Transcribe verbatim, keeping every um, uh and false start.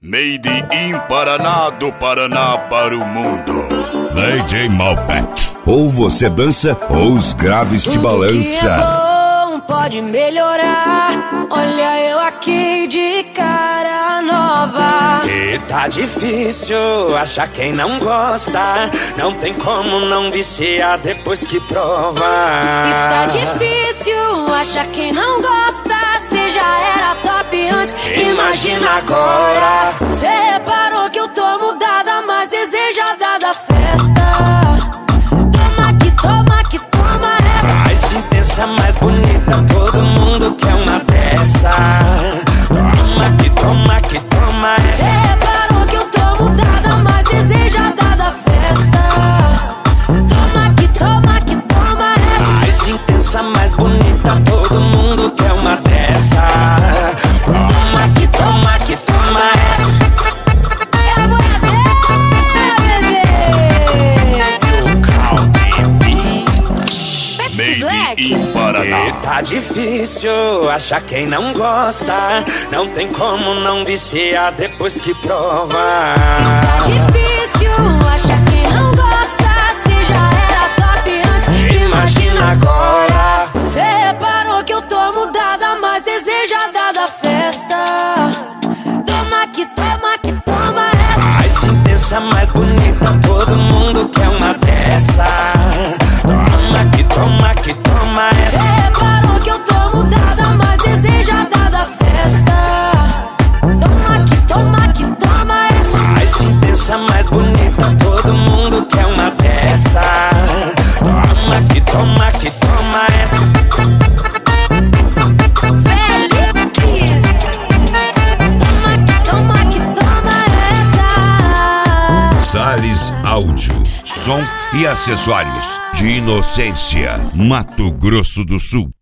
Made in Paraná, do Paraná para o mundo. D J Malbec. Ou você dança ou os graves te balança. Que é bom, pode melhorar. Olha eu aqui de cara nova. E tá difícil achar quem não gosta. Não tem como não viciar depois que prova. E tá difícil achar quem não gosta. Cê já era top antes, imagina agora. Cê reparou que eu tô mudada, mais desejada da festa. Toma que toma que toma essa. Mais intensa, mais bonita, todo mundo quer uma dessa. Toma que toma que toma essa. Cê reparou que eu tô mudada, mais desejada da festa. Toma que toma que toma essa. Mais intensa, mais bonita, todo mundo quer uma dessa. Toma que toma que toma essa. É a boiadeira, bebê. Pepsi Black. Made in Paraná. E tá difícil achar quem não gosta. Não tem como não viciar depois que prova. Tá difícil achar quem não gosta. Cê já era top antes, Imagina agora. Cê reparou que eu tô mudada, mais desejada da festa. Toma que toma que toma essa. Mais intensa, mais bonita, todo mundo quer uma dessa. Toma que toma que toma Cê essa. reparou que eu tô mudada, mais desejada da festa. Toma que toma que toma essa. Mais intensa, mais bonita, todo mundo quer uma dessa. Toma que toma que toma essa. Feliz. Toma que toma que toma essa. Salles Áudio, som e acessórios de Inocência, Mato Grosso do Sul.